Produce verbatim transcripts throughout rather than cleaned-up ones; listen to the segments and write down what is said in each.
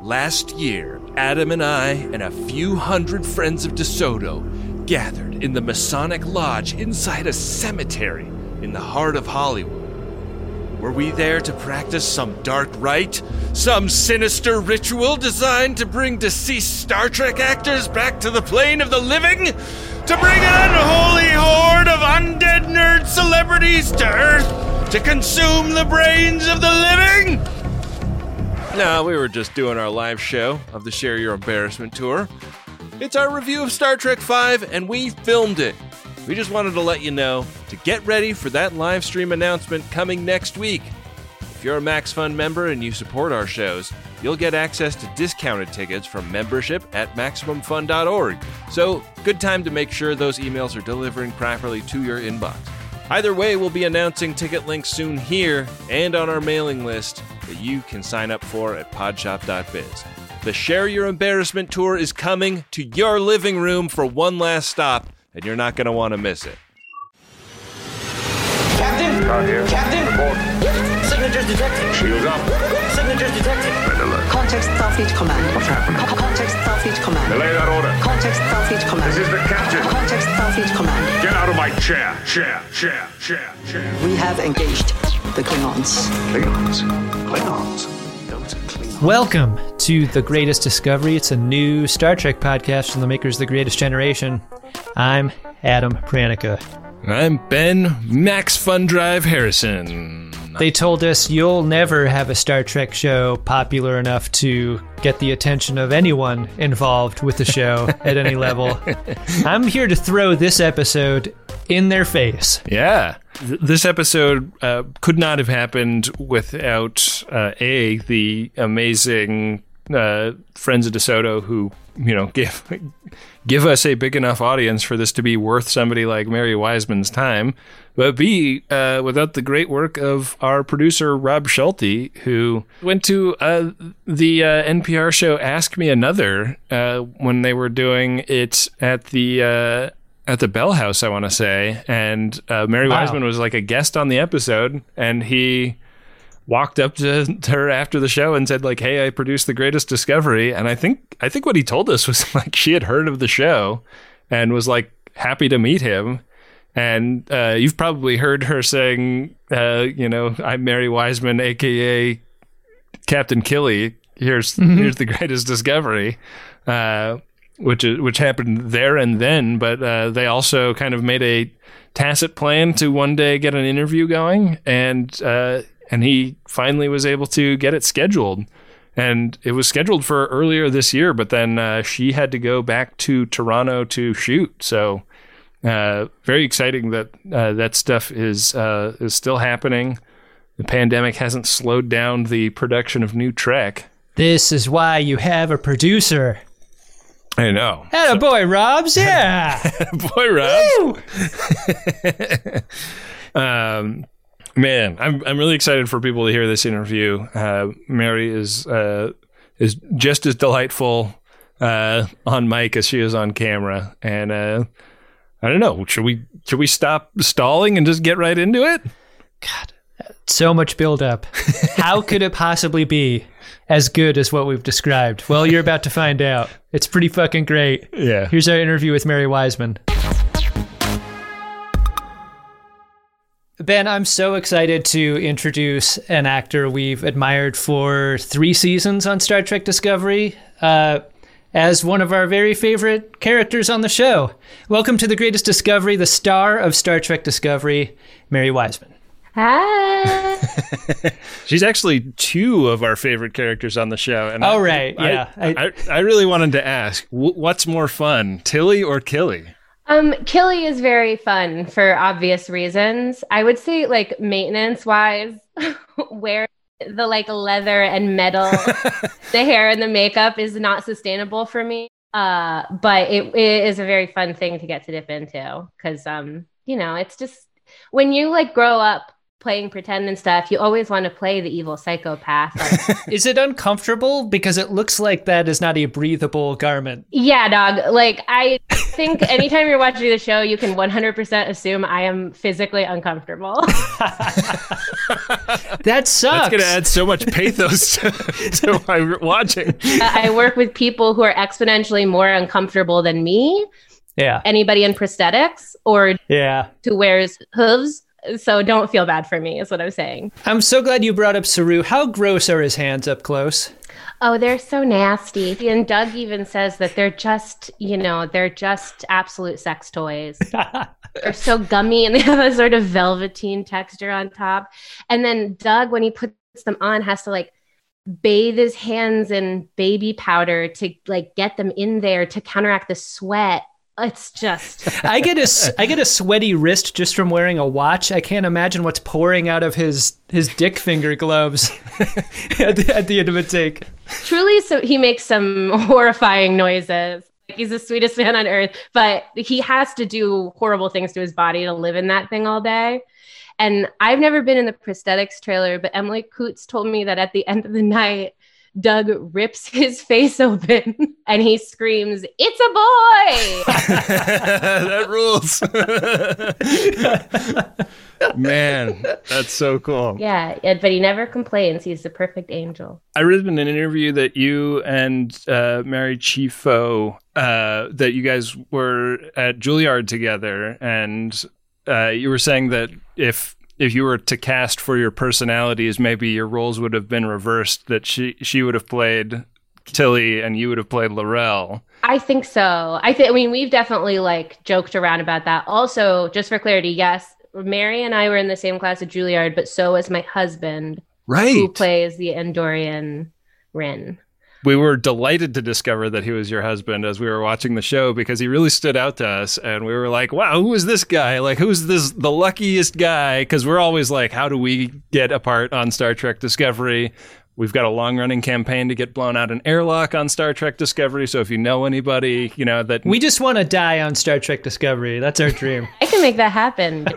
Last year, Adam and I and a few hundred friends of DeSoto gathered in the Masonic Lodge inside a cemetery in the heart of Hollywood. Were we there to practice some dark rite? Some sinister ritual designed to bring deceased Star Trek actors back to the plane of the living? To bring an unholy horde of undead nerd celebrities to Earth to consume the brains of the living? No, we were just doing our live show of the Share Your Embarrassment tour. It's our review of Star Trek five, and we filmed it. We just wanted to let you know to get ready for that live stream announcement coming next week. If you're a Max Fun member and you support our shows, you'll get access to discounted tickets from membership at Maximum Fun dot org. So, good time to make sure those emails are delivering properly to your inbox. Either way, we'll be announcing ticket links soon here and on our mailing list that you can sign up for at podshop dot biz. The Share Your Embarrassment tour is coming to your living room for one last stop, and you're not going to want to miss it. Captain! Out here. Captain! Report. Signatures detected. Shields up. Signatures detected. Red alert. Context Starfleet Command. What's happening? Co- Context Starfleet Command. Relay that order. Context Starfleet Command. This is the captain. Context Starfleet Command. Get out of my chair. Chair, chair, chair, chair. We have engaged the Klingons. Klingons. Klingons. Those are Klingons. Welcome to The Greatest Discovery. It's a new Star Trek podcast from the makers of The Greatest Generation. I'm Adam Pranica. I'm Ben Max Fun Drive Harrison. They told us you'll never have a Star Trek show popular enough to get the attention of anyone involved with the show at any level. I'm here to throw this episode in their face. Yeah. Th- This episode uh, could not have happened without, uh, A, the amazing uh, Friends of DeSoto who, you know, give give us a big enough audience for this to be worth somebody like Mary Wiseman's time, but B, uh, without the great work of our producer, Rob Schulte, who went to uh, the uh, N P R show Ask Me Another uh, when they were doing it at the... Uh, at the Bell House, I want to say, and uh, Mary Wow. Wiseman was like a guest on the episode, and he walked up to, to her after the show and said, like, "Hey, I produced The Greatest Discovery," and I think I think what he told us was like she had heard of the show and was like happy to meet him. And uh, you've probably heard her saying, uh, you know, "I'm Mary Wiseman, aka Captain Killy. Here's Mm-hmm. here's The Greatest Discovery." Uh, which is, which happened there and then, but uh, they also kind of made a tacit plan to one day get an interview going, and uh, and he finally was able to get it scheduled. And it was scheduled for earlier this year, but then uh, she had to go back to Toronto to shoot. So uh, very exciting that uh, that stuff is uh, is still happening. The pandemic hasn't slowed down the production of new Trek. This is why you have a producer. I know. Atta boy, Robs, yeah. Boy, Rob. Woo! um, man, I'm I'm really excited for people to hear this interview. Uh, Mary is uh, is just as delightful uh, on mic as she is on camera, and uh, I don't know. Should we should we stop stalling and just get right into it? God, so much buildup. How could it possibly be as good as what we've described? Well, you're about to find out. It's pretty fucking great. Yeah. Here's our interview with Mary Wiseman. Ben, I'm so excited to introduce an actor we've admired for three seasons on Star Trek Discovery uh, as one of our very favorite characters on the show. Welcome to The Greatest Discovery, the star of Star Trek Discovery, Mary Wiseman. Hi. She's actually two of our favorite characters on the show. And Oh, I, right, I, yeah. I, I, I really wanted to ask, wh- what's more fun, Tilly or Killy? Um, Killy is very fun for obvious reasons. I would say, like, maintenance-wise, wearing the like leather and metal, the hair and the makeup is not sustainable for me. Uh, but it, it is a very fun thing to get to dip into because, um, you know, it's just when you like grow up playing pretend and stuff, you always want to play the evil psychopath. Like, Is it uncomfortable? Because it looks like that is not a breathable garment. yeah, dog. Like, I think anytime you're watching the show, you can one hundred percent assume I am physically uncomfortable. That sucks. That's going to add so much pathos to, to my watching. I work with people who are exponentially more uncomfortable than me. Yeah. Anybody in prosthetics or Yeah. who wears hooves. So don't feel bad for me is what I'm saying. I'm so glad you brought up Saru. How gross are his hands up close? Oh, they're so nasty. And Doug even says that they're just, you know, they're just absolute sex toys. They're so gummy and they have a sort of velveteen texture on top. And then Doug, when he puts them on, has to like bathe his hands in baby powder to like get them in there to counteract the sweat. It's just I get a I get a sweaty wrist just from wearing a watch. I can't imagine what's pouring out of his his dick finger gloves at, the, at the end of a take. truly. So he makes some horrifying noises. He's the sweetest man on earth, but he has to do horrible things to his body to live in that thing all day. And I've never been in the prosthetics trailer, but Emily Coots told me that at the end of the night, Doug rips his face open and he screams, "It's a boy!" That rules. Man, that's so cool. Yeah, yeah, but he never complains. He's the perfect angel. I read in an interview that you and uh, Mary Chieffo, uh, that you guys were at Juilliard together, and uh, you were saying that if if you were to cast for your personalities, maybe your roles would have been reversed, that she she would have played Tilly and you would have played Laurel. I think so. I think, I mean, we've definitely like joked around about that. Also, just for clarity, yes, Mary and I were in the same class at Juilliard, but so was my husband, Right. who plays the Andorian Rin. We were delighted to discover that he was your husband as we were watching the show, because he really stood out to us. And we were like, wow, who is this guy? Like, who's this, the luckiest guy? Because we're always like, how do we get a part on Star Trek Discovery? We've got a long-running campaign to get blown out an airlock on Star Trek Discovery. So if you know anybody, you know, that... We just want to die on Star Trek Discovery. That's our dream. I can make that happen.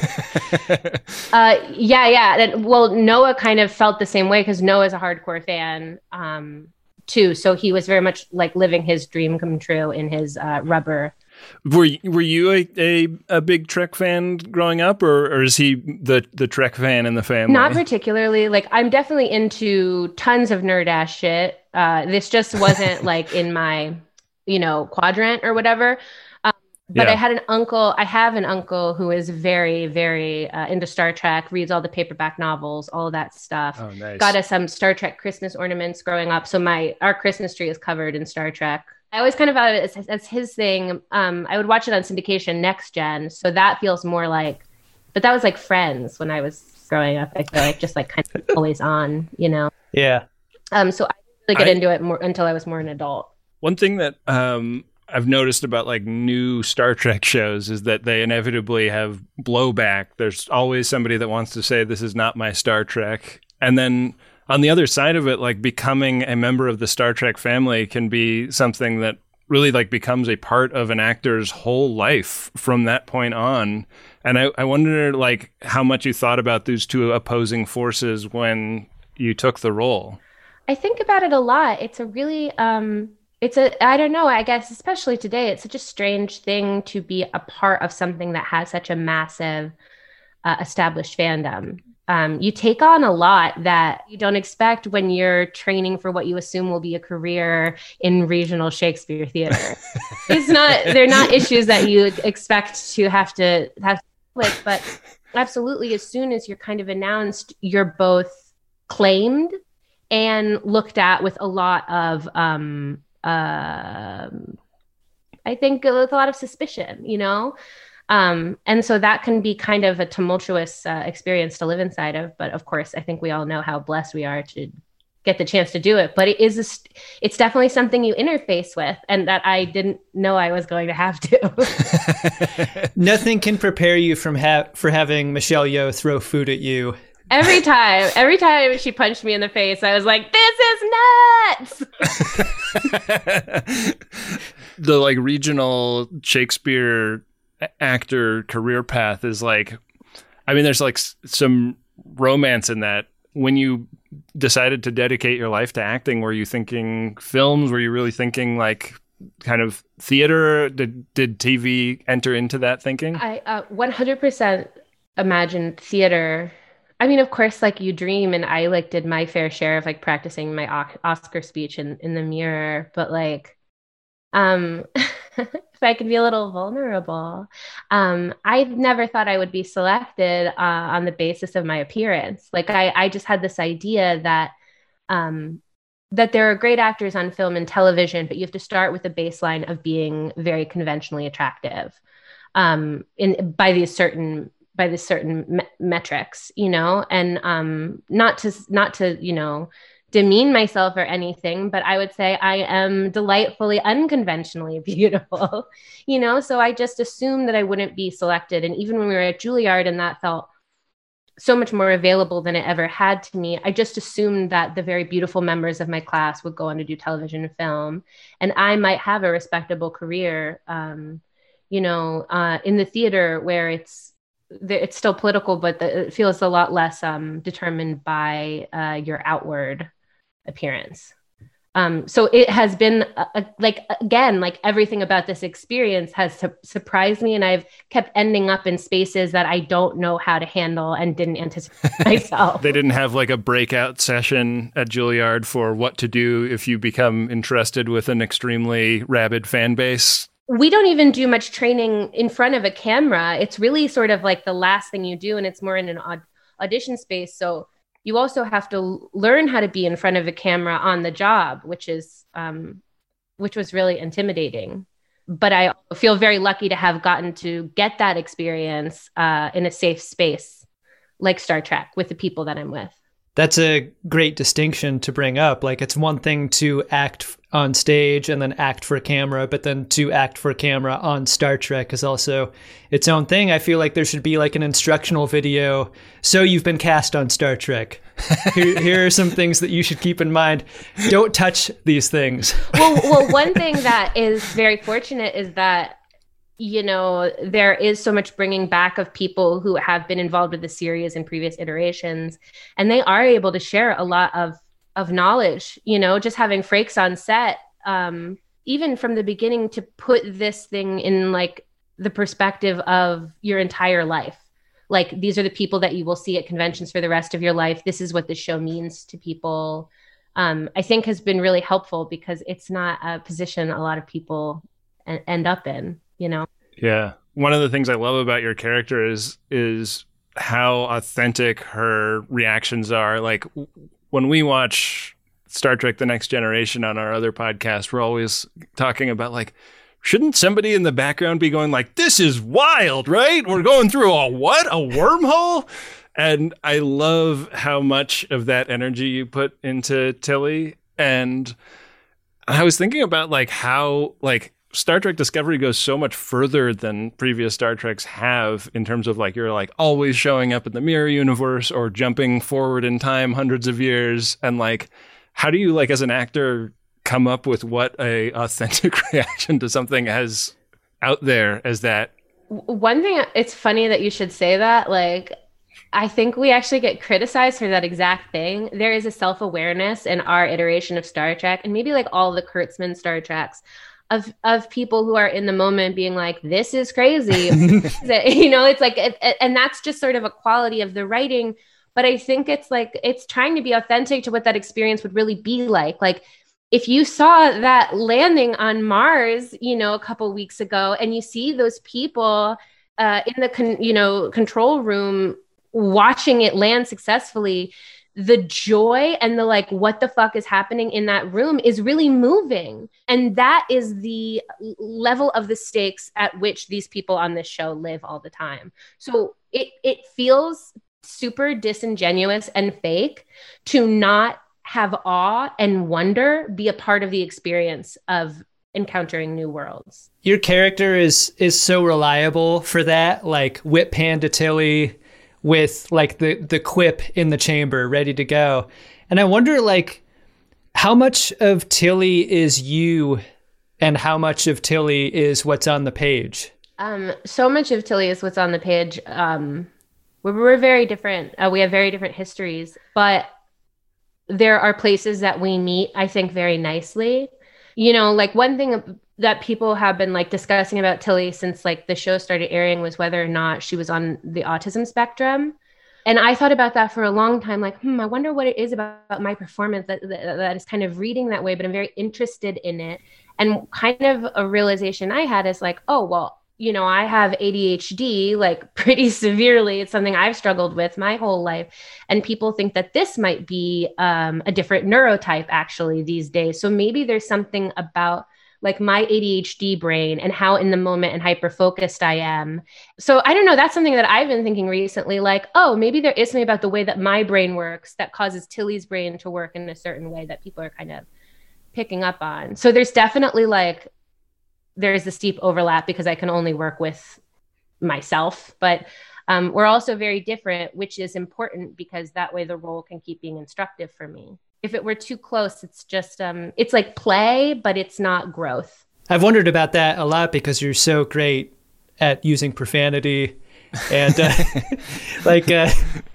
uh, yeah, yeah. And, well, Noah kind of felt the same way because Noah's a hardcore fan. Um, too. So he was very much like living his dream come true in his uh, rubber. Were you, were you a, a, a big Trek fan growing up, or, or is he the, the Trek fan in the family? Not particularly. Like, I'm definitely into tons of nerd ass shit. Uh, this just wasn't like in my, you know, quadrant or whatever. Um, but Yeah. I had an uncle, I have an uncle who is very, very uh, into Star Trek, reads all the paperback novels, all of that stuff. Oh, nice. Got us some Star Trek Christmas ornaments growing up. So my our Christmas tree is covered in Star Trek. I always kind of thought of it as, as his thing. Um, I would watch it on syndication Next Gen. So that feels more like, but that was like Friends when I was growing up. I feel like just like kind of always on, you know? Yeah. Um, so I didn't really get I- into it more until I was more an adult. One thing that um, I've noticed about like new Star Trek shows is that they inevitably have blowback. There's always somebody that wants to say, this is not my Star Trek. And then on the other side of it, like becoming a member of the Star Trek family can be something that really like becomes a part of an actor's whole life from that point on. And I, I wonder like how much you thought about those two opposing forces when you took the role. I think about it a lot. It's a really, um, it's a, I don't know, I guess, especially today, it's such a strange thing to be a part of something that has such a massive uh, established fandom. Um, you take on a lot that you don't expect when you're training for what you assume will be a career in regional Shakespeare theater. It's not, they're not issues that you expect to have to have to deal with, but absolutely, as soon as you're kind of announced, you're both claimed and looked at with a lot of, um, um, I think, with a lot of suspicion, you know? Um, and so that can be kind of a tumultuous uh, experience to live inside of. But of course, I think we all know how blessed we are to get the chance to do it. But it is, a st- it's definitely something you interface with, and that I didn't know I was going to have to. Nothing can prepare you from ha- for having Michelle Yeoh throw food at you. Every time, every time she punched me in the face, I was like, "This is nuts!" The like regional Shakespeare actor career path is like, I mean, there's like s- some romance in that. When you decided to dedicate your life to acting, were you thinking films? Were you really thinking like kind of theater? Did did T V enter into that thinking? I uh, one hundred percent imagined theater. I mean, of course, like you dream, and I like did my fair share of like practicing my o- Oscar speech in, in the mirror. But like, um, if I could be a little vulnerable, um, I never thought I would be selected uh, on the basis of my appearance. Like, I, I just had this idea that, um, that there are great actors on film and television, but you have to start with a baseline of being very conventionally attractive, um, in by these certain by the certain me- metrics, you know, and um, not to not to you know demean myself or anything, but I would say I am delightfully unconventionally beautiful, you know. So I just assumed that I wouldn't be selected, and even when we were at Juilliard, and that felt so much more available than it ever had to me, I just assumed that the very beautiful members of my class would go on to do television and film, and I might have a respectable career, um, you know, uh, in the theater where it's it's still political, but the, it feels a lot less um, determined by uh, your outward appearance. Um, so it has been a, a, like, again, like everything about this experience has su- surprised me. And I've kept ending up in spaces that I don't know how to handle and didn't anticipate myself. They didn't have like a breakout session at Juilliard for what to do if you become entrusted with an extremely rabid fan base. We don't even do much training in front of a camera. It's really sort of like the last thing you do, and it's more in an aud- audition space. So you also have to l- learn how to be in front of a camera on the job, which is um, which was really intimidating. But I feel very lucky to have gotten to get that experience uh, in a safe space like Star Trek with the people that I'm with. That's a great distinction to bring up. Like, it's one thing to act on stage and then act for camera, but then to act for camera on Star Trek is also its own thing. I feel like there should be like an instructional video. So you've been cast on Star Trek. Here, here are some things that you should keep in mind. Don't touch these things. well, well, one thing that is very fortunate is that, you know, there is so much bringing back of people who have been involved with the series in previous iterations, and they are able to share a lot of of knowledge, you know, just having Frakes on set, um, even from the beginning, to put this thing in like the perspective of your entire life. Like, these are the people that you will see at conventions for the rest of your life. This is what the show means to people. Um, I think has been really helpful because it's not a position a lot of people en- end up in, you know? Yeah. One of the things I love about your character is, is how authentic her reactions are. Like, when we watch Star Trek The Next Generation on our other podcast, we're always talking about like, shouldn't somebody in the background be going like, this is wild, right? We're going through a what? A wormhole? And I love how much of that energy you put into Tilly. And I was thinking about like how like Star Trek Discovery goes so much further than previous Star Treks have in terms of like, you're like always showing up in the mirror universe or jumping forward in time hundreds of years. And like, how do you like as an actor come up with what a authentic reaction to something as out there as that? One thing, it's funny that you should say that. Like, I think we actually get criticized for that exact thing. There is a self-awareness in our iteration of Star Trek, and maybe like all the Kurtzman Star Treks, of of people who are in the moment being like, this is crazy. You know, it's like, it, it, and that's just sort of a quality of the writing. But I think it's like, it's trying to be authentic to what that experience would really be like. Like, if you saw that landing on Mars, you know, a couple weeks ago, and you see those people uh, in the, con- you know, control room watching it land successfully, the joy and the like, what the fuck is happening in that room is really moving. And that is the level of the stakes at which these people on this show live all the time. So it it feels super disingenuous and fake to not have awe and wonder be a part of the experience of encountering new worlds. Your character is is so reliable for that, like whip hand to Tilly with like the the quip in the chamber ready to go. And I wonder like how much of Tilly is you and how much of Tilly is what's on the page? Um, so much of Tilly is what's on the page. Um, we're, we're very different. Uh, we have very different histories, but there are places that we meet, I think, very nicely. You know, like one thing that people have been like discussing about Tilly since like the show started airing was whether or not she was on the autism spectrum. And I thought about that for a long time, like, hmm, I wonder what it is about my performance that, that, that is kind of reading that way, but I'm very interested in it. And kind of a realization I had is like, oh, well, you know, I have A D H D, like pretty severely. It's something I've struggled with my whole life. And people think that this might be um, a different neurotype actually these days. So maybe there's something about like my A D H D brain and how in the moment and hyper focused I am. So I don't know, that's something that I've been thinking recently, like, oh, maybe there is something about the way that my brain works that causes Tilly's brain to work in a certain way that people are kind of picking up on. So there's definitely like, there's a steep overlap because I can only work with myself, but um, we're also very different, which is important because that way the role can keep being instructive for me. If it were too close, it's just, um, it's like play, but it's not growth. I've wondered about that a lot because you're so great at using profanity and uh, like uh,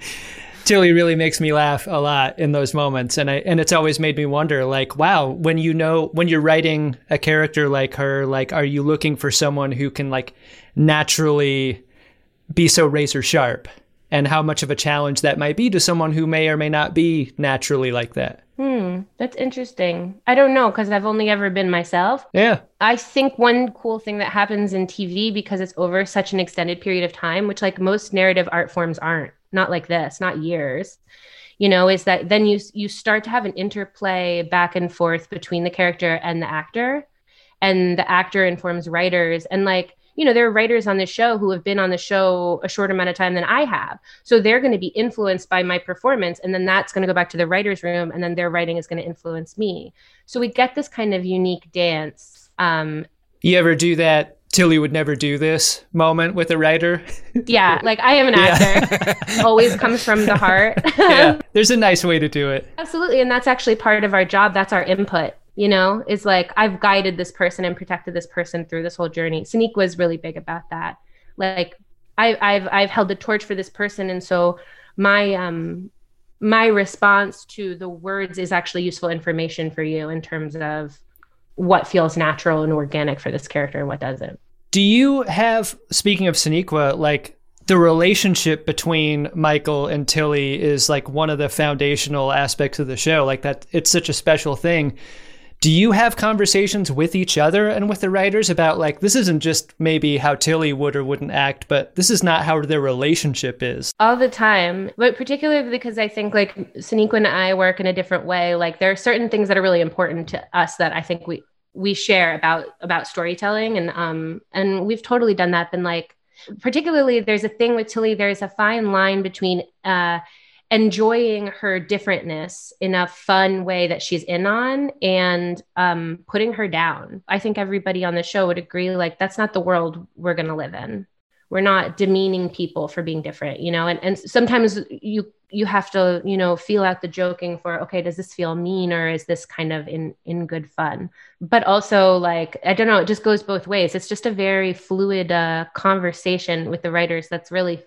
Tilly really makes me laugh a lot in those moments. And I, and it's always made me wonder, like, wow, when you know, when you're writing a character like her, like, are you looking for someone who can like naturally be so razor sharp? And how much of a challenge that might be to someone who may or may not be naturally like that. Hmm, that's interesting. I don't know, because I've only ever been myself. Yeah. I think one cool thing that happens in T V, because it's over such an extended period of time, which like most narrative art forms aren't, not like this, not years, you know, is that then you you start to have an interplay back and forth between the character and the actor, and the actor informs writers. And like, you know, there are writers on the show who have been on the show a shorter amount of time than I have. So they're going to be influenced by my performance. And then that's going to go back to the writer's room. And then their writing is going to influence me. So we get this kind of unique dance. Um, you ever do that Tilly would never do this moment with a writer? Yeah, like I am an actor. Yeah. Always comes from the heart. Yeah, there's a nice way to do it. Absolutely. And that's actually part of our job. That's our input. You know, is like, I've guided this person and protected this person through this whole journey. Sonequa was really big about that. Like, I, I've I've held the torch for this person, and so my um my response to the words is actually useful information for you in terms of what feels natural and organic for this character and what doesn't. Do you have, speaking of Sonequa, like the relationship between Michael and Tilly is like one of the foundational aspects of the show, like that it's such a special thing. Do you have conversations with each other and with the writers about like, this isn't just maybe how Tilly would or wouldn't act, but this is not how their relationship is? All the time, but particularly because I think like Sonequa and I work in a different way. Like there are certain things that are really important to us that I think we, we share about, about storytelling. And, um, and we've totally done that. Been like, particularly there's a thing with Tilly, there's a fine line between, uh, enjoying her differentness in a fun way that she's in on and um, putting her down. I think everybody on the show would agree, like, that's not the world we're going to live in. We're not demeaning people for being different, you know, and, and sometimes you, you have to, you know, feel out the joking for, okay, does this feel mean or is this kind of in, in good fun? But also like, I don't know, it just goes both ways. It's just a very fluid uh, conversation with the writers that's really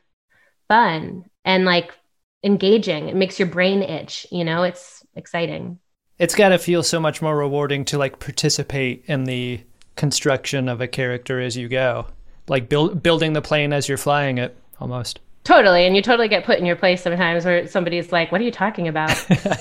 fun and like, engaging. It makes your brain itch, you know, it's exciting. It's got to feel so much more rewarding to like participate in the construction of a character as you go, like build, building the plane as you're flying it almost. Totally. And you totally get put in your place sometimes where somebody's like, what are you talking about?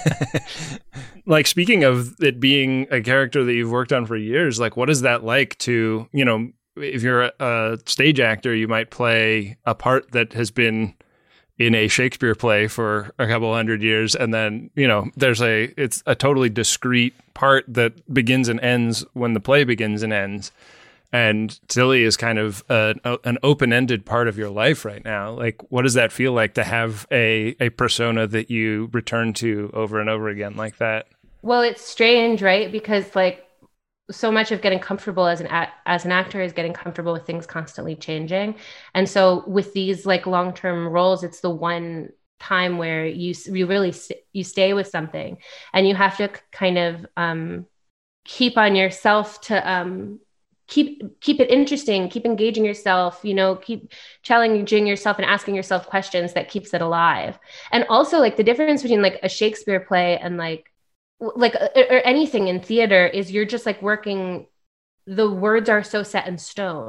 Like, speaking of it being a character that you've worked on for years, like what is that like to, you know, if you're a, a stage actor, you might play a part that has been in a Shakespeare play for a couple hundred years. And then, you know, there's a, it's a totally discrete part that begins and ends when the play begins and ends. And Tilly is kind of a, an open-ended part of your life right now. Like, what does that feel like to have a, a persona that you return to over and over again like that? Well, it's strange, right? Because like, so much of getting comfortable as an a- as an actor is getting comfortable with things constantly changing. And so with these like long-term roles, it's the one time where you you really you stay with something and you have to kind of um, keep on yourself to um, keep keep it interesting, keep engaging yourself, you know, keep challenging yourself and asking yourself questions that keeps it alive. And also like the difference between like a Shakespeare play and like like or anything in theater is you're just like working, the words are so set in stone.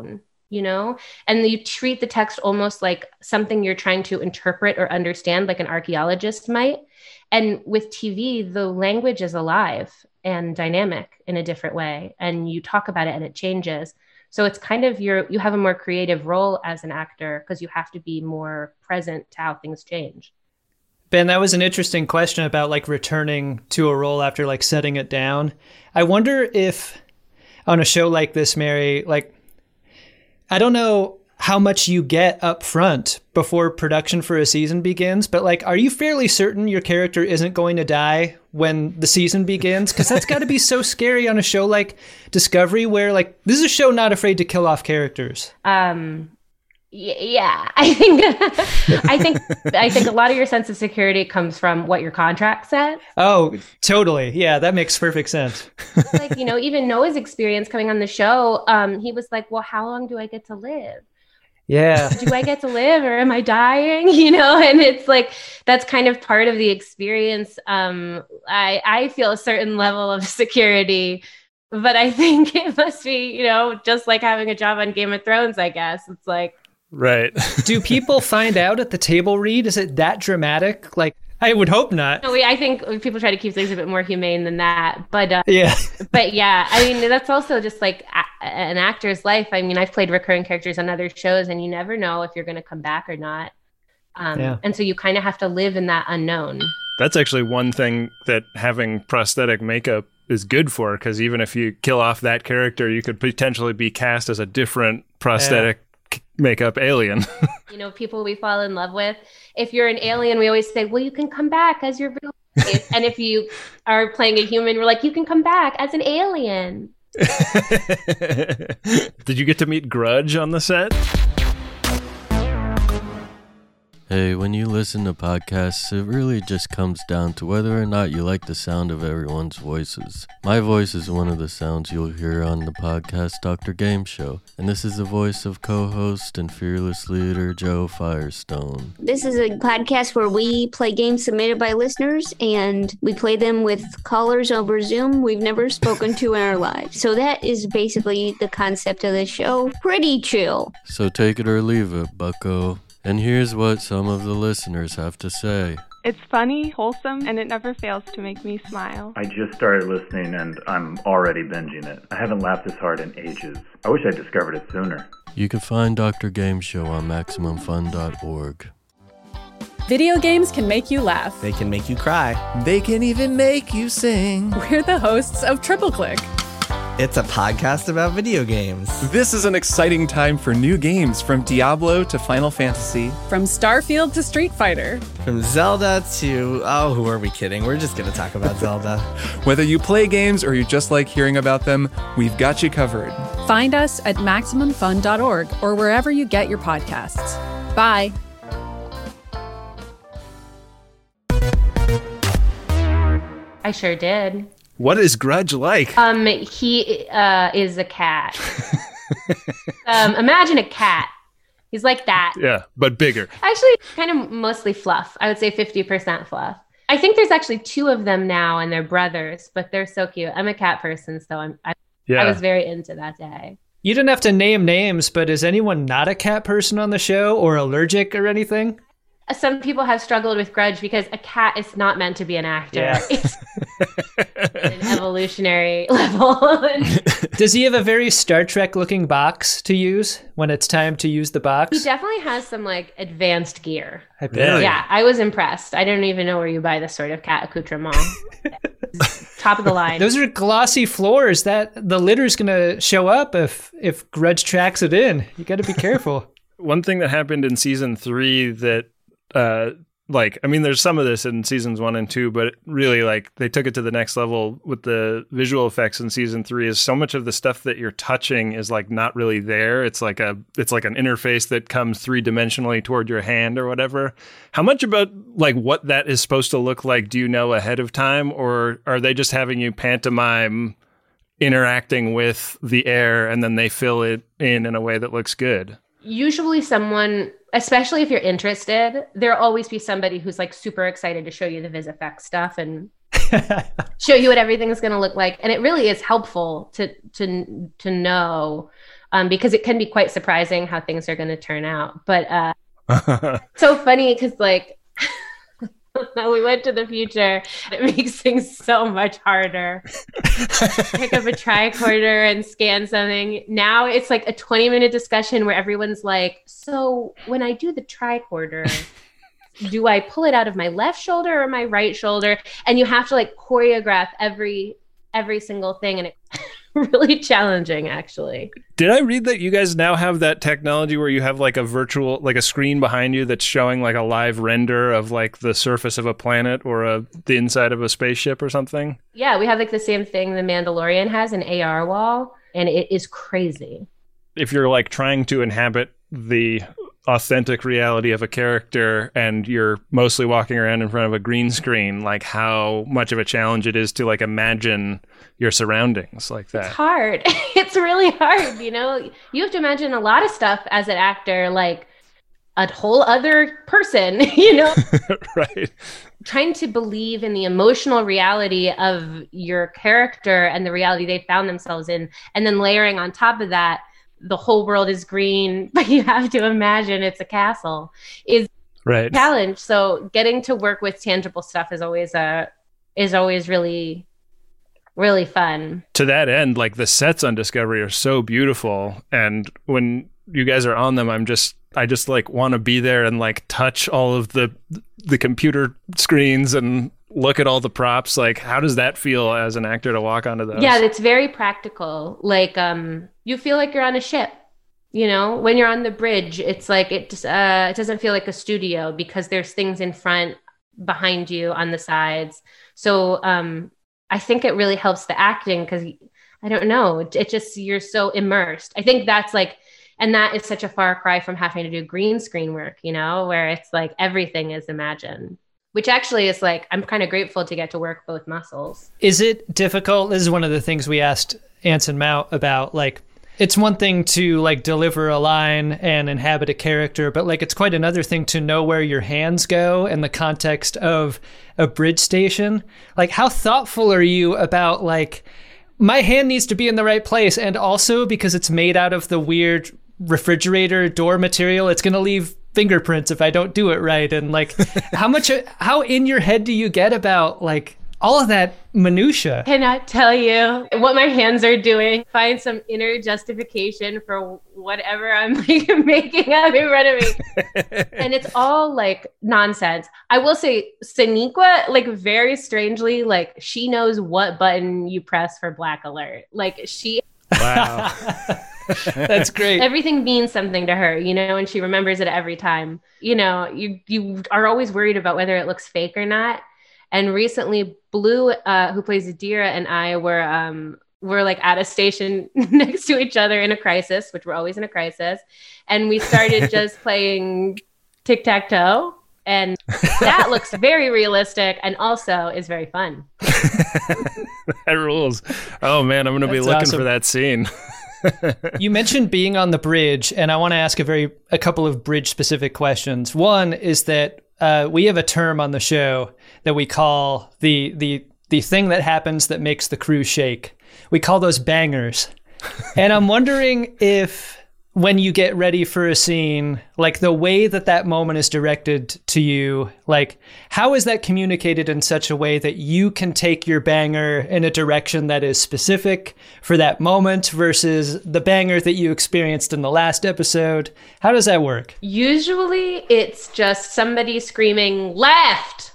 you know, and you treat the text almost like something you're trying to interpret or understand, like an archaeologist might. And with T V, the language is alive and dynamic in a different way. And you talk about it and it changes. So it's kind of your, you have a more creative role as an actor because you have to be more present to how things change. Ben, that was an interesting question about like returning to a role after like setting it down. I wonder if on a show like this, Mary, like, I don't know how much you get up front before production for a season begins, but like, are you fairly certain your character isn't going to die when the season begins? Because that's got to be so scary on a show like Discovery, where like, this is a show not afraid to kill off characters. Um, y- yeah, I think, I think, I think a lot of your sense of security comes from what your contract says. Oh, totally. Yeah, that makes perfect sense. Like, you know, even Noah's experience coming on the show, um, he was like, well, how long do I get to live? Yeah. Do I get to live or am I dying? You know, and it's like, that's kind of part of the experience. Um, I, I feel a certain level of security, but I think it must be, you know, just like having a job on Game of Thrones, I guess. It's like. Right. Do people find out at the table read? Is it that dramatic? Like, I would hope not. No, we, I think people try to keep things a bit more humane than that. But uh, yeah, but yeah, I mean, that's also just like a, an actor's life. I mean, I've played recurring characters on other shows, and you never know if you're going to come back or not. Um, yeah. And so you kind of have to live in that unknown. That's actually one thing that having prosthetic makeup is good for, because even if you kill off that character, you could potentially be cast as a different prosthetic yeah. makeup alien. You know, people we fall in love with. If you're an alien, we always say, well, you can come back as your real face. And if you are playing a human, we're like, you can come back as an alien. Did you get to meet Grudge on the set? Hey, when you listen to podcasts, it really just comes down to whether or not you like the sound of everyone's voices. My voice is one of the sounds you'll hear on the podcast Doctor Game Show, and this is the voice of co-host and fearless leader Joe Firestone. This is a podcast where we play games submitted by listeners, and we play them with callers over Zoom we've never spoken to in our lives. So that is basically the concept of the show. Pretty chill. So take it or leave it, bucko. And here's what some of the listeners have to say. It's funny, wholesome, and it never fails to make me smile. I just started listening and I'm already binging it. I haven't laughed this hard in ages. I wish I discovered it sooner. You can find Doctor Game Show on Maximum Fun dot org. Video games can make you laugh. They can make you cry. They can even make you sing. We're the hosts of Triple Click. It's a podcast about video games. This is an exciting time for new games, from Diablo to Final Fantasy. From Starfield to Street Fighter. From Zelda to... Oh, who are we kidding? We're just going to talk about Zelda. Whether you play games or you just like hearing about them, we've got you covered. Find us at Maximum Fun dot org or wherever you get your podcasts. Bye. I sure did. What is Grudge like? Um, he uh, is a cat. um, imagine a cat. He's like that. Yeah, but bigger. Actually, kind of mostly fluff. I would say fifty percent fluff. I think there's actually two of them now, and they're brothers, but they're so cute. I'm a cat person, so I'm. I, yeah. I was very into that day. You didn't have to name names, but is anyone not a cat person on the show or allergic or anything? Some people have struggled with Grudge because a cat is not meant to be an actor. Yeah. It's an evolutionary level. Does he have a very Star Trek looking box to use when it's time to use the box? He definitely has some like advanced gear. I bet. Yeah, I was impressed. I didn't even know where you buy this sort of cat accoutrement. Top of the line. Those are glossy floors. That the litter's gonna show up if if Grudge tracks it in. You got to be careful. One thing that happened in season three that uh like I mean there's some of this in seasons one and two, but really like they took it to the next level with the visual effects in season three, is so much of the stuff that you're touching is like not really there. It's like a it's like an interface that comes three-dimensionally toward your hand or whatever. How much about like what that is supposed to look like do you know ahead of time, or are they just having you pantomime interacting with the air and then they fill it in in a way that looks good? Usually someone, especially if you're interested, there'll always be somebody who's like super excited to show you the VisFX stuff and show you what everything's going to look like. And it really is helpful to to to know um, because it can be quite surprising how things are going to turn out. But uh, so funny because like we went to the future. It makes things so much harder. Pick up a tricorder and scan something. Now it's like a twenty minute discussion where everyone's like, so when I do the tricorder, do I pull it out of my left shoulder or my right shoulder? And you have to like choreograph every every single thing. And it's really challenging, actually. Did I read that you guys now have that technology where you have like a virtual, like a screen behind you that's showing like a live render of like the surface of a planet or a, the inside of a spaceship or something? Yeah, we have like the same thing the Mandalorian has, an A R wall, and it is crazy. If you're like trying to inhabit the authentic reality of a character and you're mostly walking around in front of a green screen, like how much of a challenge it is to like imagine your surroundings like that. It's hard. It's really hard, you know? You have to imagine a lot of stuff as an actor, like a whole other person, you know? Right. Trying to believe in the emotional reality of your character and the reality they found themselves in, and then layering on top of that, the whole world is green, but you have to imagine it's a castle, is right. a challenge. So getting to work with tangible stuff is always a is always really, really fun. To that end, like the sets on Discovery are so beautiful, and when you guys are on them, I'm just I just like want to be there and like touch all of the the computer screens and look at all the props. Like, how does that feel as an actor to walk onto those? Yeah, it's very practical. Like, um, you feel like you're on a ship. You know, when you're on the bridge, it's like it uh, it doesn't feel like a studio because there's things in front, behind you, on the sides. So um, I think it really helps the acting because I don't know, it, it just you're so immersed. I think that's like, and that is such a far cry from having to do green screen work. You know, where it's like everything is imagined. Which actually is like, I'm kind of grateful to get to work both muscles. Is it difficult? This is one of the things we asked Anson Mount about. Like, it's one thing to like deliver a line and inhabit a character, but like it's quite another thing to know where your hands go in the context of a bridge station. Like, how thoughtful are you about like, my hand needs to be in the right place, and also because it's made out of the weird refrigerator door material, it's going to leave fingerprints if I don't do it right. And like, how much, how in your head do you get about like all of that minutia? Cannot tell you what my hands are doing. Find some inner justification for whatever I'm like making up in front of me. And it's all like nonsense. I will say Sonequa, like very strangely, like she knows what button you press for black alert. Like she Wow. That's great. Everything means something to her, you know, and she remembers it every time. You know, you you are always worried about whether it looks fake or not. And recently, Blue, uh, who plays Adira, and I were um were like at a station next to each other in a crisis, which we're always in a crisis, and we started just playing tic-tac-toe. And that looks very realistic and also is very fun. That rules. Oh man, I'm going to be looking awesome. for that scene. You mentioned being on the bridge, and I want to ask a very a couple of bridge specific questions. One is that uh, we have a term on the show that we call the the the thing that happens that makes the crew shake. We call those bangers. And I'm wondering if when you get ready for a scene, like the way that that moment is directed to you, like how is that communicated in such a way that you can take your banger in a direction that is specific for that moment versus the banger that you experienced in the last episode? How does that work? Usually it's just somebody screaming left.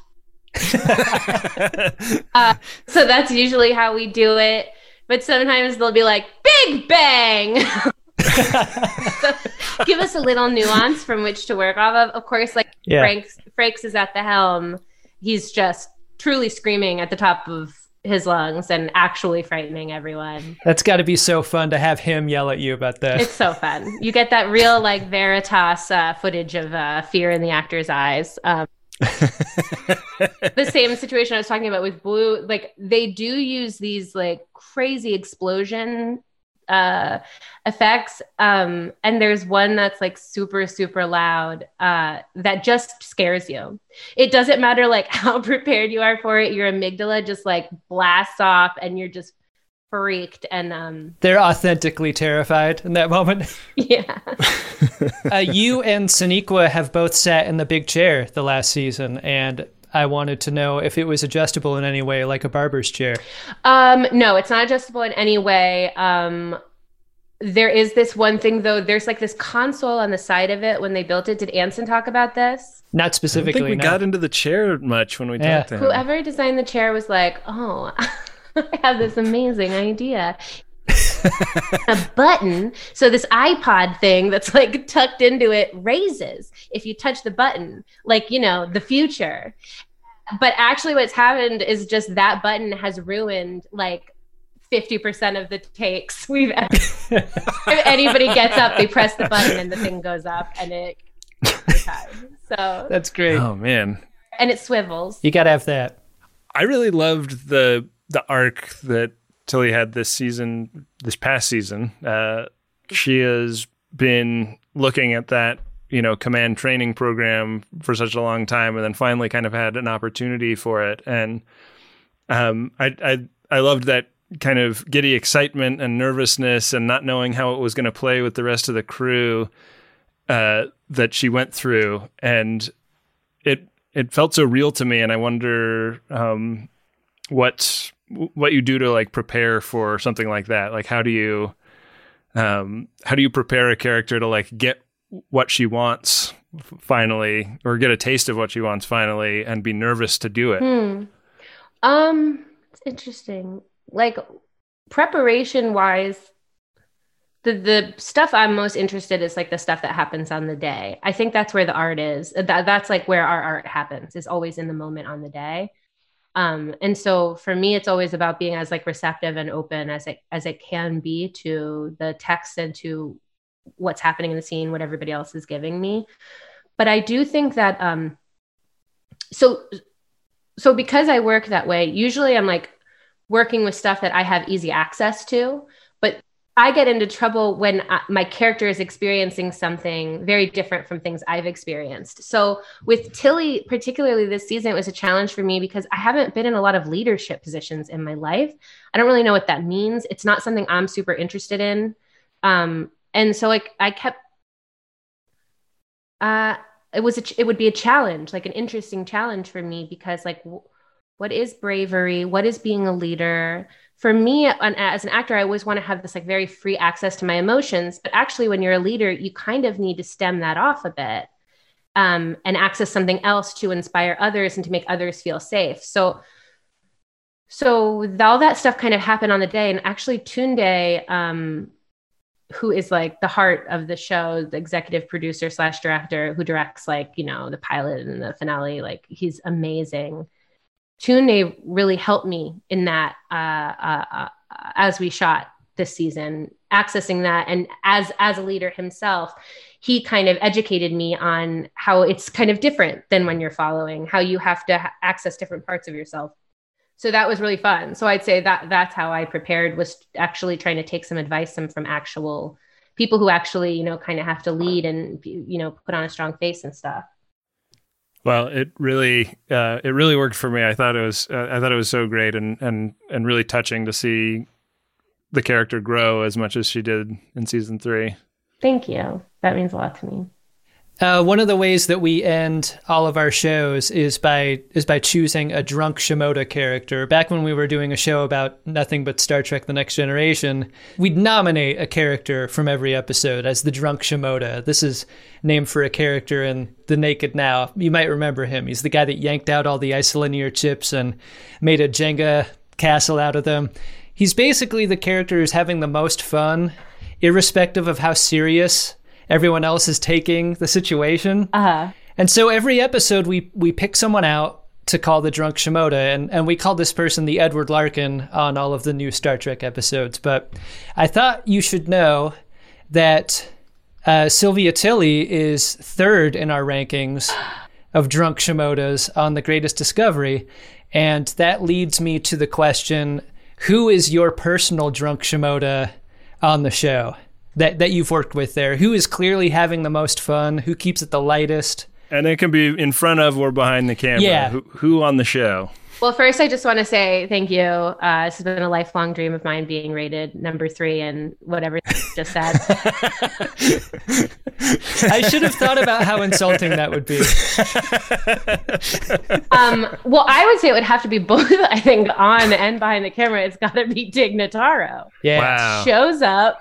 uh, so that's usually how we do it. But sometimes they'll be like, big bang. So give us a little nuance from which to work off of. Of course, like yeah. Frank's, Frakes is at the helm. He's just truly screaming at the top of his lungs and actually frightening everyone. That's got to be so fun to have him yell at you about that. It's so fun. You get that real like Veritas uh, footage of uh, fear in the actor's eyes. Um, the same situation I was talking about with Blue, like they do use these like crazy explosion uh effects, um and there's one that's like super super loud uh that just scares you. It doesn't matter like how prepared you are for it, your amygdala just like blasts off and you're just freaked and um they're authentically terrified in that moment. Yeah. uh, you and Sonequa have both sat in the big chair the last season, and I wanted to know if it was adjustable in any way, like a barber's chair. Um, no, it's not adjustable in any way. Um, there is this one thing, though. There's like this console on the side of it when they built it. Did Anson talk about this? Not specifically. I don't think we no. got into the chair much when we Yeah. talked to him. Whoever designed the chair was like, oh, I have this amazing idea. A button. So this iPod thing that's like tucked into it raises if you touch the button, like, you know, the future. But actually what's happened is just that button has ruined like fifty percent of the takes we've ever. If anybody gets up, they press the button and the thing goes up and it so that's great. Oh man. And it swivels. You gotta have that. I really loved the the arc that Tilly had this season, this past season. Uh, she has been looking at that, you know, command training program for such a long time, and then finally kind of had an opportunity for it. And um, I, I I loved that kind of giddy excitement and nervousness and not knowing how it was going to play with the rest of the crew uh, that she went through, and it it felt so real to me. And I wonder um, what what you do to like prepare for something like that. Like, how do you um, how do you prepare a character to like get what she wants finally, or get a taste of what she wants finally, and be nervous to do it? Hmm. Um, it's interesting. Like preparation wise, the the stuff I'm most interested in is like the stuff that happens on the day. I think that's where the art is. That that's like where our art happens, is always in the moment on the day. Um, and so for me, it's always about being as like receptive and open as it as it can be to the text and to what's happening in the scene, what everybody else is giving me. But I do think that um, so so because I work that way, usually I'm like working with stuff that I have easy access to, but I get into trouble when I, my character is experiencing something very different from things I've experienced. So with Tilly, particularly this season, it was a challenge for me because I haven't been in a lot of leadership positions in my life. I don't really know what that means. It's not something I'm super interested in. Um, and so like I kept, uh, it was, a, it would be a challenge, like an interesting challenge for me because like, w- what is bravery? What is being a leader? For me, an, as an actor, I always want to have this like very free access to my emotions. But actually, when you're a leader, you kind of need to stem that off a bit um, and access something else to inspire others and to make others feel safe. So, so all that stuff kind of happened on the day. And actually, Tunde, um, who is like the heart of the show, the executive producer slash director, who directs like, you know, the pilot and the finale, like he's amazing. Tunde really helped me in that uh, uh, uh, as we shot this season, accessing that. And as as a leader himself, he kind of educated me on how it's kind of different than when you're following, how you have to ha- access different parts of yourself. So that was really fun. So I'd say that that's how I prepared, was actually trying to take some advice from actual people who actually, you know, kind of have to lead and, you know, put on a strong face and stuff. Well, it really, uh, it really worked for me. I thought it was, uh, I thought it was so great and, and, and really touching to see the character grow as much as she did in season three. Thank you. That means a lot to me. Uh, one of the ways that we end all of our shows is by is by choosing a drunk Shimoda character. Back when we were doing a show about nothing but Star Trek: The Next Generation, we'd nominate a character from every episode as the drunk Shimoda. This is named for a character in The Naked Now. You might remember him. He's the guy that yanked out all the isolinear chips and made a Jenga castle out of them. He's basically the character who's having the most fun, irrespective of how serious everyone else is taking the situation. Uh-huh. And so every episode we we pick someone out to call the drunk Shimoda, and, and we call this person the Edward Larkin on all of the new Star Trek episodes. But I thought you should know that uh, Sylvia Tilly is third in our rankings of drunk Shimodas on The Greatest Discovery. And that leads me to the question, who is your personal drunk Shimoda on the show that that you've worked with there? Who is clearly having the most fun? Who keeps it the lightest? And it can be in front of or behind the camera. Yeah. Who, who on the show? Well, first, I just want to say thank you. Uh, this has been a lifelong dream of mine, being rated number three and whatever just said. I should have thought about how insulting that would be. um, well, I would say it would have to be both, I think, on and behind the camera. It's got to be Tig Notaro. Yeah. Wow. Shows up.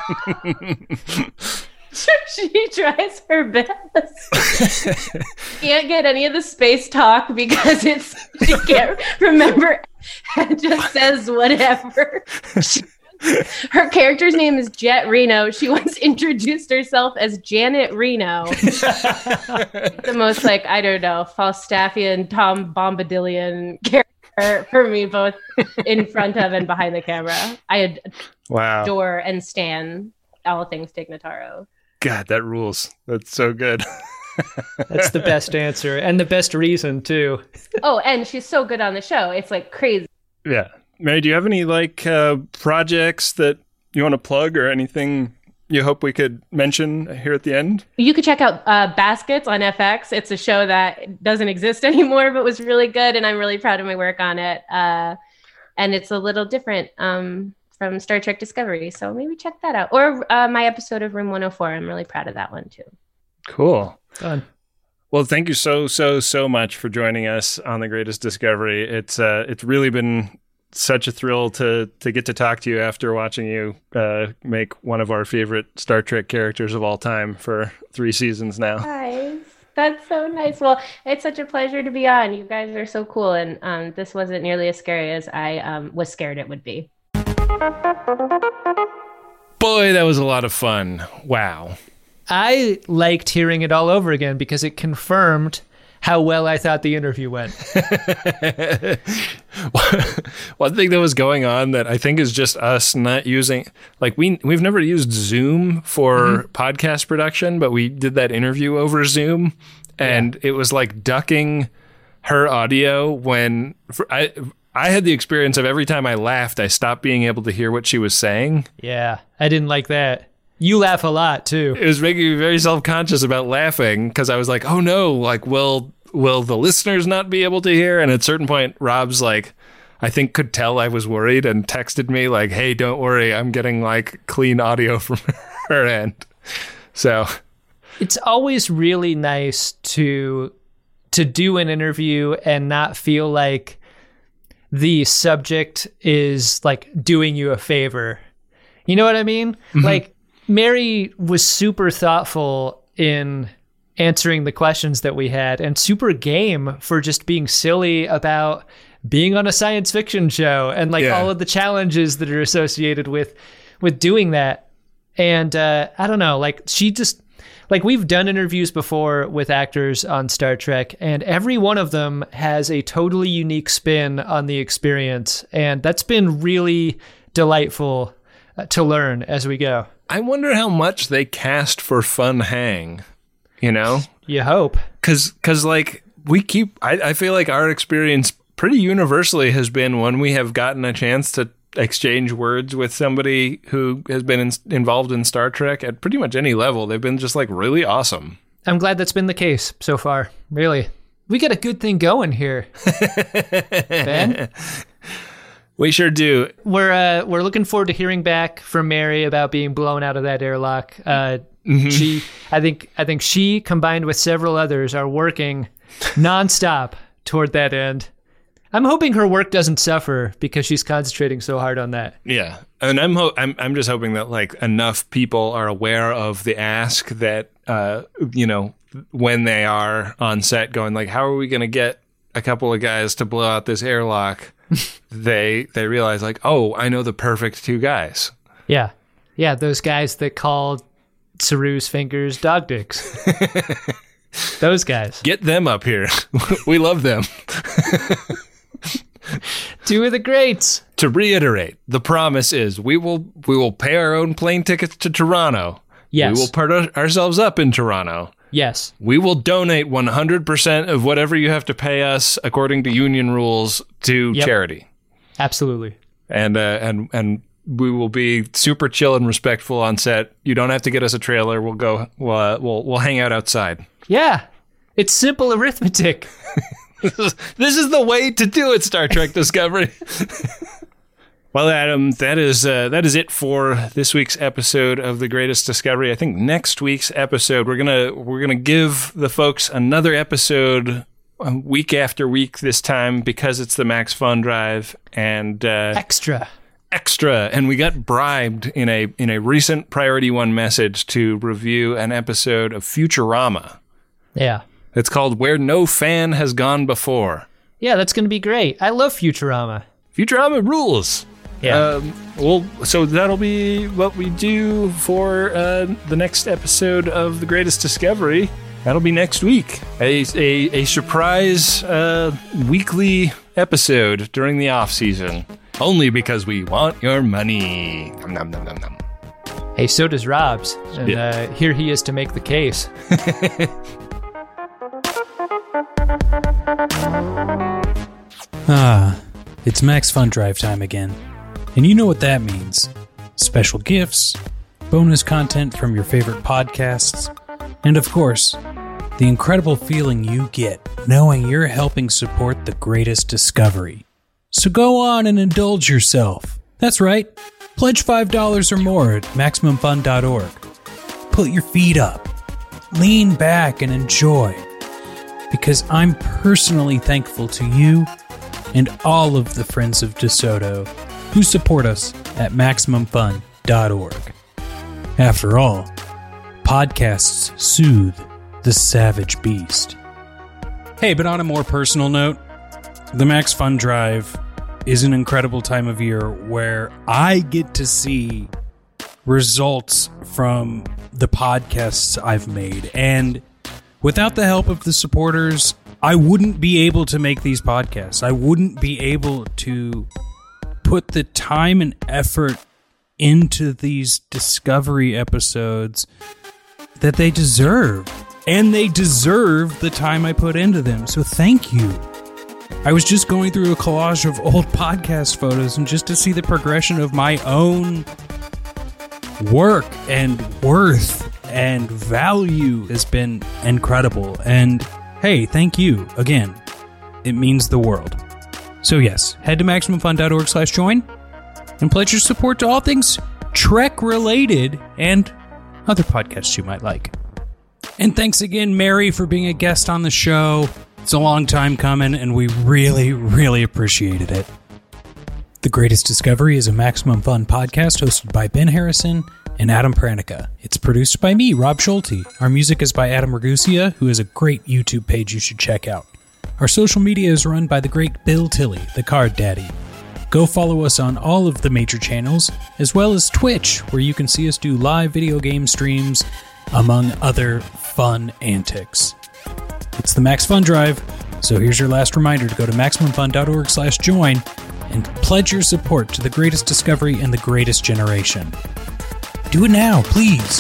She tries her best. Can't get any of the space talk because it's she can't remember and just says whatever. She, her character's name is Jet Reno. She once introduced herself as Janet Reno. The most like, I don't know, Falstaffian, Tom Bombadilian character for me, both in front of and behind the camera. I ad- Wow. adore and stan all things Tig Notaro. God, that rules. That's so good. That's the best answer and the best reason too. Oh, and she's so good on the show. It's like crazy. Yeah. Mary, do you have any like uh, projects that you want to plug or anything you hope we could mention here at the end? You could check out uh, Baskets on F X. It's a show that doesn't exist anymore, but was really good, and I'm really proud of my work on it. Uh, and it's a little different um, from Star Trek Discovery, so maybe check that out. Or uh, my episode of Room one oh four. I'm really proud of that one, too. Cool. Fun. Well, thank you so, so, so much for joining us on The Greatest Discovery. It's uh, it's really been such a thrill to to get to talk to you after watching you uh, make one of our favorite Star Trek characters of all time for three seasons now. Nice. That's so nice. Well, it's such a pleasure to be on. You guys are so cool, and um, this wasn't nearly as scary as I um, was scared it would be. Boy, that was a lot of fun. Wow. I liked hearing it all over again because it confirmed how well I thought the interview went. One thing that was going on that I think is just us not using, like we, we've never used Zoom for mm-hmm. podcast production, but we did that interview over Zoom and yeah. it was like ducking her audio when for, I, I had the experience of every time I laughed, I stopped being able to hear what she was saying. Yeah, I didn't like that. You laugh a lot, too. It was making me very self-conscious about laughing because I was like, oh, no, like, will will the listeners not be able to hear? And at a certain point, Rob's like, I think could tell I was worried and texted me like, hey, don't worry, I'm getting, like, clean audio from her end. So it's always really nice to to do an interview and not feel like the subject is, like, doing you a favor. You know what I mean? Mm-hmm. Like, Mary was super thoughtful in answering the questions that we had and super game for just being silly about being on a science fiction show and like yeah. all of the challenges that are associated with with doing that. And uh, I don't know, like she just like we've done interviews before with actors on Star Trek and every one of them has a totally unique spin on the experience. And that's been really delightful uh, to learn as we go. I wonder how much they cast for fun hang, you know? You hope. Because, cause like, we keep, I, I feel like our experience pretty universally has been when we have gotten a chance to exchange words with somebody who has been in, involved in Star Trek at pretty much any level. They've been just, like, really awesome. I'm glad that's been the case so far. Really. We got a good thing going here. Ben? We sure do. We're uh, we're looking forward to hearing back from Mary about being blown out of that airlock. Uh, mm-hmm. She, I think, I think she combined with several others are working nonstop toward that end. I'm hoping her work doesn't suffer because she's concentrating so hard on that. Yeah, and I'm ho- I'm I'm just hoping that like enough people are aware of the ask that uh, you know when they are on set going like, how are we going to get a couple of guys to blow out this airlock? they they realize like, oh, I know the perfect two guys. Yeah. Yeah, those guys that called Saru's fingers dog dicks. Those guys. Get them up here. We love them. Two of the greats. To reiterate, the promise is we will we will pay our own plane tickets to Toronto. Yes. We will put our, ourselves up in Toronto. Yes. We will donate one hundred percent of whatever you have to pay us according to union rules to yep. charity. Absolutely. And uh, and and we will be super chill and respectful on set. You don't have to get us a trailer. We'll go we'll uh, we'll, we'll hang out outside. Yeah. It's simple arithmetic. this, is, this is the way to do it, Star Trek Discovery. Well, Adam, that is uh, that is it for this week's episode of The Greatest Discovery. I think next week's episode we're gonna we're gonna give the folks another episode week after week this time because it's the Max Fun Drive and uh, extra extra, and we got bribed in a in a recent Priority One message to review an episode of Futurama. Yeah, it's called Where No Fan Has Gone Before. Yeah, that's gonna be great. I love Futurama. Futurama rules. Yeah. Um, well, so that'll be what we do for uh, the next episode of The Greatest Discovery. That'll be next week. A a, a surprise uh, weekly episode during the off season. Only because we want your money. Nom, nom, nom, nom, nom. Hey, so does Rob's. And Yeah. uh, here he is to make the case. Ah, it's Max Fun Drive time again. And you know what that means. Special gifts, bonus content from your favorite podcasts, and of course, the incredible feeling you get knowing you're helping support the greatest discovery. So go on and indulge yourself. That's right. Pledge five dollars or more at Maximum Fun dot org. Put your feet up. Lean back and enjoy. Because I'm personally thankful to you and all of the friends of DeSoto who support us at Maximum Fun dot org. After all, podcasts soothe the savage beast. Hey, but on a more personal note, the Max Fun Drive is an incredible time of year where I get to see results from the podcasts I've made. And without the help of the supporters, I wouldn't be able to make these podcasts. I wouldn't be able to put the time and effort into these Discovery episodes that they deserve. And they deserve the time I put into them. So thank you. I was just going through a collage of old podcast photos, and just to see the progression of my own work and worth and value has been incredible. And hey, thank you again. It means the world. So yes, head to Maximum Fun dot org slash join and pledge your support to all things Trek related and other podcasts you might like. And thanks again, Mary, for being a guest on the show. It's a long time coming, and we really, really appreciated it. The Greatest Discovery is a Maximum Fun podcast hosted by Ben Harrison and Adam Pranica. It's produced by me, Rob Schulte. Our music is by Adam Ragusia, who has a great YouTube page you should check out. Our social media is run by the great Bill Tilley, the Card Daddy. Go follow us on all of the major channels, as well as Twitch, where you can see us do live video game streams, among other fun antics. It's the Max Fun Drive, so here's your last reminder to go to Maximum Fun dot org slash join and pledge your support to the greatest discovery and the greatest generation. Do it now, please.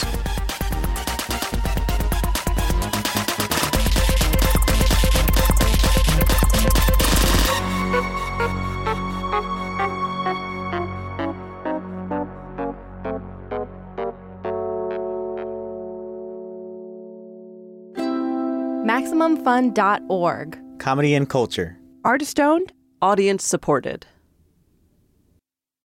Maximum Fun dot org. Comedy and culture. Artist owned. Audience supported.